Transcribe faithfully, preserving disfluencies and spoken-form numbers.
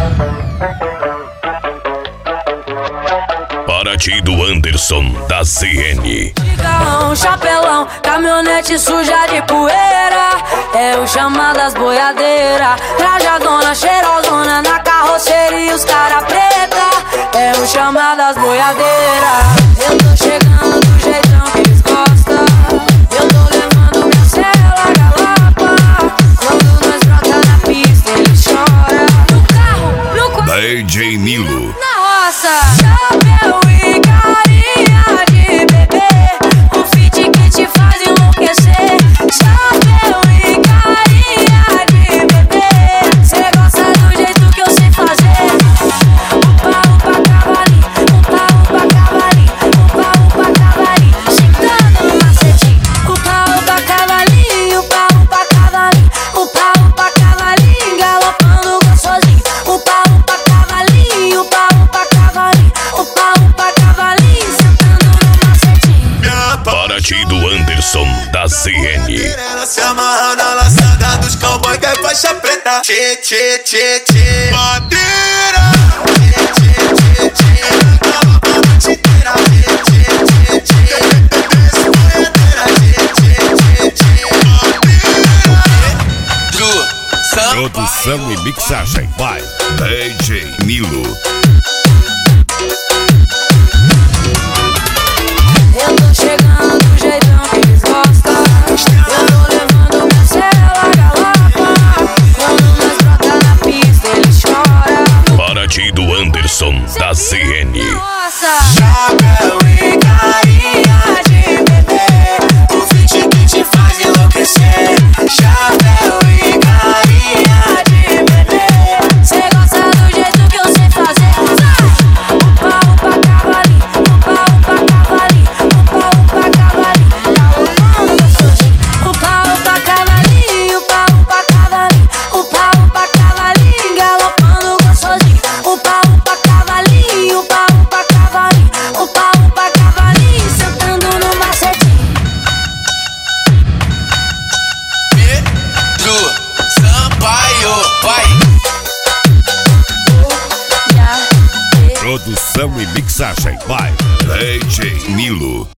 Paraty do Anderson da Z N. Carrão, chapelão, caminhonete suja de poeira. É o chamado das boiadeiras. Trajadona, cheirosona na carroceria, os cara preta. É o chamado das boiadeiras. Eu tô chegando do jeitão que eles gostam. Eu tô levando minha cela galapa. Quando nós brota na pista, eles choram. No carro, no quarto, D J Nilo. na roça. Chapéu e carinha de bebê, um feat que te faz enlouquecer. Chapéu e carinha de bebê, cê gosta do jeito que eu sei fazer. Upa, upa, cavalinho, upa, upa, cavalinho, upa, upa, cavalinho, sentando no macetinho. Upa, upa, cavalinho, upa, upa, cavalinho, upa, upa, cavalinho, galopando gostosinho. Upa, upa, cavalinho, upa, upa, cavalinho, upa, upa, cavalinho, sentando no macetinho. Paraty do Anderson da Z N. Ela se amarra na laçada dos cowboy que é faixa preta. Tchê, tchê, tchê, tchê. Bandeira. Tchê, tchê, tchê, tchê. Galopando a noite inteira. Tchê, tchê, tchê, tchê. Desce boiadeira. Tchê, tchê, tchê, tchê. Bandeira. Produção e mixagem by D J Nilo. Eu tô chegando do jeitão que eles gostam. Eu tô levando minha cela galapa. Quando nós brota na pista, eles choram. Paraty do Anderson da Z N. Nossa, Chapéu e carinha de bebê, o feat que te faz enlouquecer. Chapéu e carinha de bebê, cê gosta do jeito que eu sei fazer. Upa, upa, cavalinho, upa, upa, cavalinho, upa, upa, cavalinho, galopando gostosinho. Upa, upa, cavalinho, upa, upa, cavalinho, upa, upa, cavalinho, galopando gostosinho. Upa, upa, cavalinho, upa, upa, cavalinho, upa, upa, cavalinho, sentando no macetinho. Pedro Sampaio, vai. Já, Produção e mixagem by D J Nilo.